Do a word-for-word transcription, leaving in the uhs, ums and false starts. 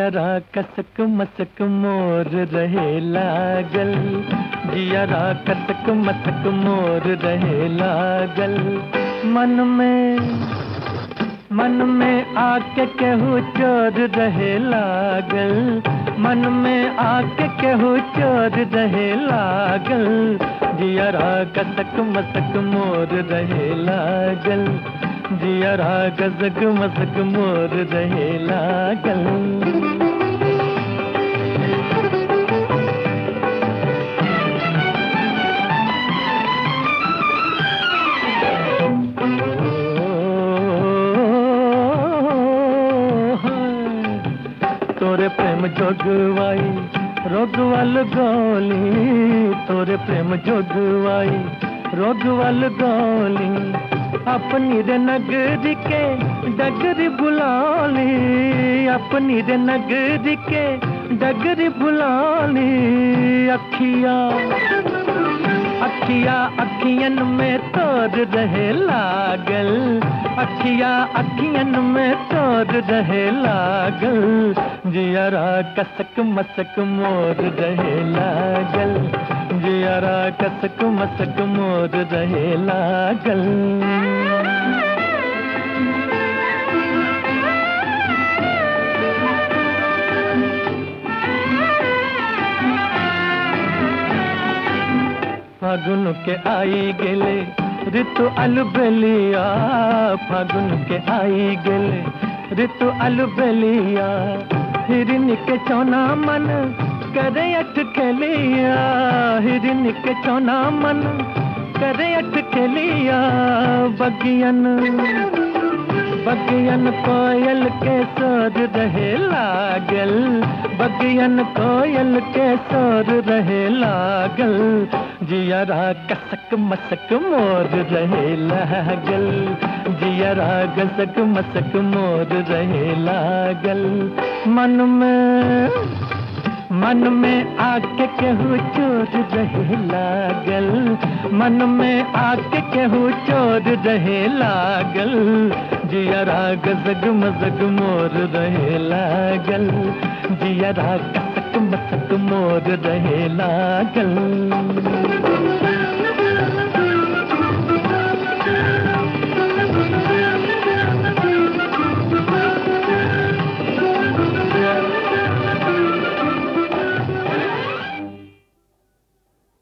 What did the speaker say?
जियरा कसक मसक मोर रहे लागल, जियरा कसक मसक मोर रहे लागल। मन में मन में आके केहू चोर रहे लागल, मन में आके केहू चोर रहे लागल। जियरा कसक मसक मोर रहे लागल, जियरा कसक मसक मोर रहे लागल। तोरे प्रेम जोगवाई रोगवाल गोली, तोरे प्रेम जोगवाई रोगवाल गोली। अपनी रे नगरी के डगरी बुलाली, अपनी रे नगरी के डगरी बुलाली। अखिया अखिया अखियन में तोर रहे लागल, अखिया अखियन में तोर रहे लागल। जियरा कसक मसक मोर रहे लागल, जियरा कसक मसक मोर रहे लागल। फागुन के आई गेले ऋतु अलबेलिया, फागुन के आई गेले ऋतु अलबेलिया। हिरन के चौना मन करे अठ खेलिया, हिरन के चौना मन करे अठ खेलिया। बगियन बगियन कोयल के सोर रहे लागल, बगियन कोयल के सोर रहे लागल। जियरा कसक मसक मोर रहे लागल, जियरा कसक मसक मोर रहे लागल। मन में मन में आके केहू चोर रहे लागल, मन में आके केहू चोर रहे लागल। जियरा गजग मजग मोर रहे लागल, जियरा कसक मसक मोर रहे लागल।